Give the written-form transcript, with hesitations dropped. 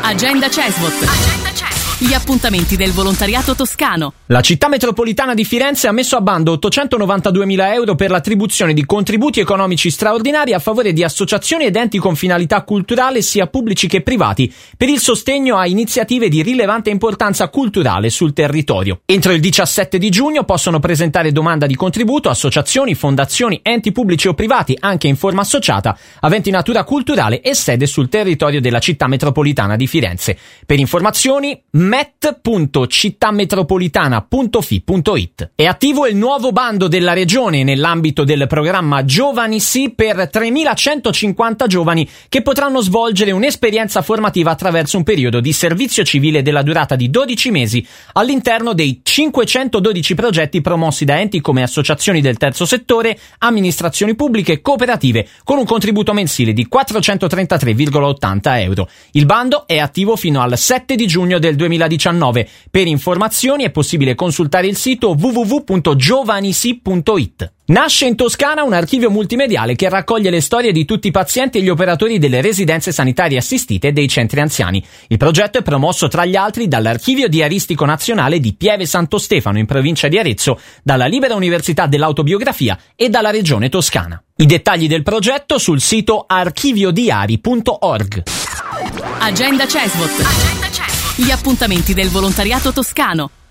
Agenda CESVOT. Gli appuntamenti del volontariato toscano. La città metropolitana di Firenze ha messo a bando 892.000 euro per l'attribuzione di contributi economici straordinari a favore di associazioni ed enti con finalità culturale sia pubblici che privati per il sostegno a iniziative di rilevante importanza culturale sul territorio. Entro il 17 di giugno possono presentare domanda di contributo associazioni, fondazioni, enti pubblici o privati anche in forma associata aventi natura culturale e sede sul territorio della città metropolitana di Firenze. Per informazioni met.cittametropolitana.fi.it. È attivo il nuovo bando della Regione nell'ambito del programma Giovani Sì per 3.150 giovani che potranno svolgere un'esperienza formativa attraverso un periodo di servizio civile della durata di 12 mesi all'interno dei 512 progetti promossi da enti come associazioni del terzo settore, amministrazioni pubbliche e cooperative con un contributo mensile di 433,80 euro. Il bando è attivo fino al 7 di giugno del 2019. Per informazioni è possibile consultare il sito www.giovanisi.it. Nasce in Toscana un archivio multimediale che raccoglie le storie di tutti i pazienti e gli operatori delle residenze sanitarie assistite e dei centri anziani. Il progetto è promosso tra gli altri dall'Archivio Diaristico Nazionale di Pieve Santo Stefano in provincia di Arezzo, dalla Libera Università dell'Autobiografia e dalla Regione Toscana. I dettagli del progetto sul sito archiviodiari.org. Agenda CESVOT. Gli appuntamenti del volontariato toscano.